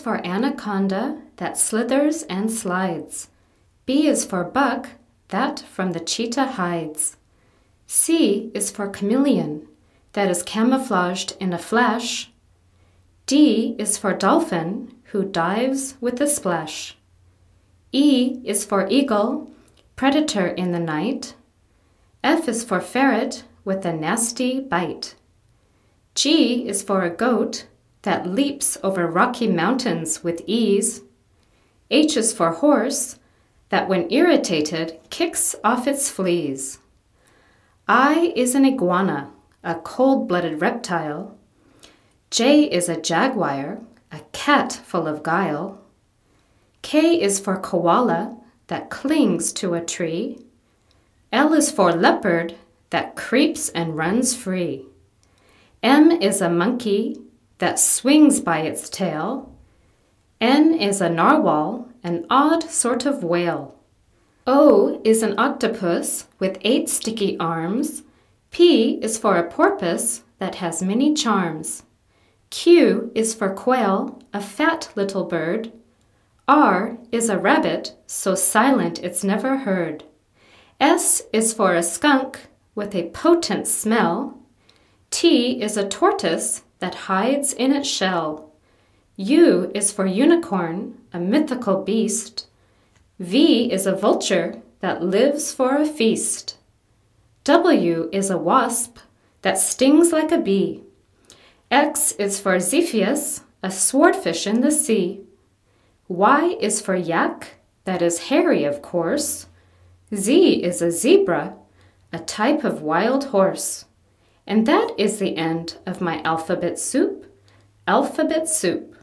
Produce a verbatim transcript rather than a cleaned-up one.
for anaconda that slithers and slides. B is for buck that from the cheetah hides. C is for chameleon that is camouflaged in a flash. D is for dolphin who dives with a splash. E is for eagle, predator in the night. F is for ferret with a nasty bite. G is for a goat that leaps over rocky mountains with ease. H is for horse that when irritated kicks off its fleas. I is an iguana, a cold-blooded reptile. J is a jaguar, a cat full of guile. K is for koala that clings to a tree. L is for leopard that creeps and runs free. M is a monkey that swings by its tail. N is a narwhal, an odd sort of whale. O is an octopus with eight sticky arms. P is for a porpoise that has many charms. Q is for quail, a fat little bird. R is a rabbit, so silent it's never heard. S is for a skunk with a potent smell. T is a tortoise that hides in its shell. U is for unicorn, a mythical beast. V is a vulture that lives for a feast. W is a wasp that stings like a bee. X is for Zephyus, a swordfish in the sea. Y is for yak, that is hairy, of course. Z is a zebra, a type of wild horse. And that is the end of my alphabet soup. Alphabet soup.